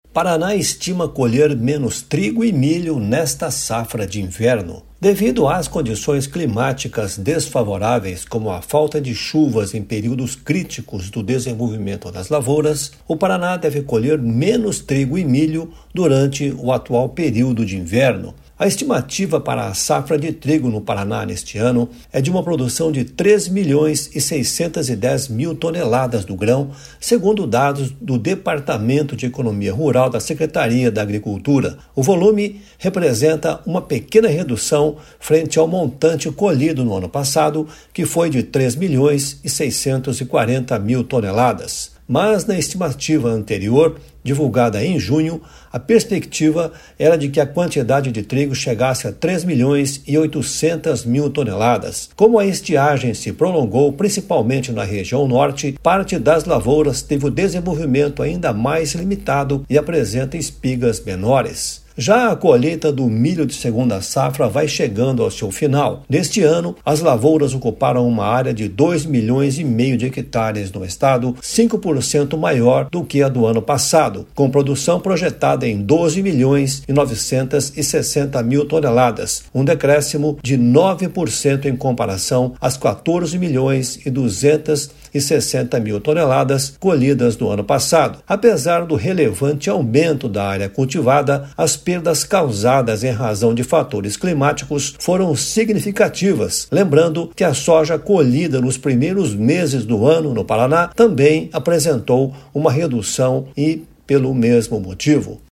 Paraná estima colher menos trigo e milho nesta safra de inverno. Devido às condições climáticas desfavoráveis, como a falta de chuvas em períodos críticos do desenvolvimento das lavouras, o Paraná deve colher menos trigo e milho durante o atual período de inverno. A estimativa para a safra de trigo no Paraná neste ano é de uma produção de 3.610.000 toneladas do grão, segundo dados do Departamento de Economia Rural da Secretaria da Agricultura. O volume representa uma pequena redução frente ao montante colhido no ano passado, que foi de 3.640.000 toneladas. Mas na estimativa anterior, divulgada em junho, a perspectiva era de que a quantidade de trigo chegasse a 3.800.000 toneladas. Como a estiagem se prolongou principalmente na região norte, parte das lavouras teve o desenvolvimento ainda mais limitado e apresenta espigas menores. Já a colheita do milho de segunda safra vai chegando ao seu final. Neste ano, as lavouras ocuparam uma área de 2,5 milhões de hectares no estado, 5% maior do que a do ano passado, com produção projetada em 12.960.000 toneladas, um decréscimo de 9% em comparação às 14.260.000 toneladas colhidas no ano passado. Apesar do relevante aumento da área cultivada, as perdas causadas em razão de fatores climáticos foram significativas, lembrando que a soja colhida nos primeiros meses do ano no Paraná também apresentou uma redução e pelo mesmo motivo.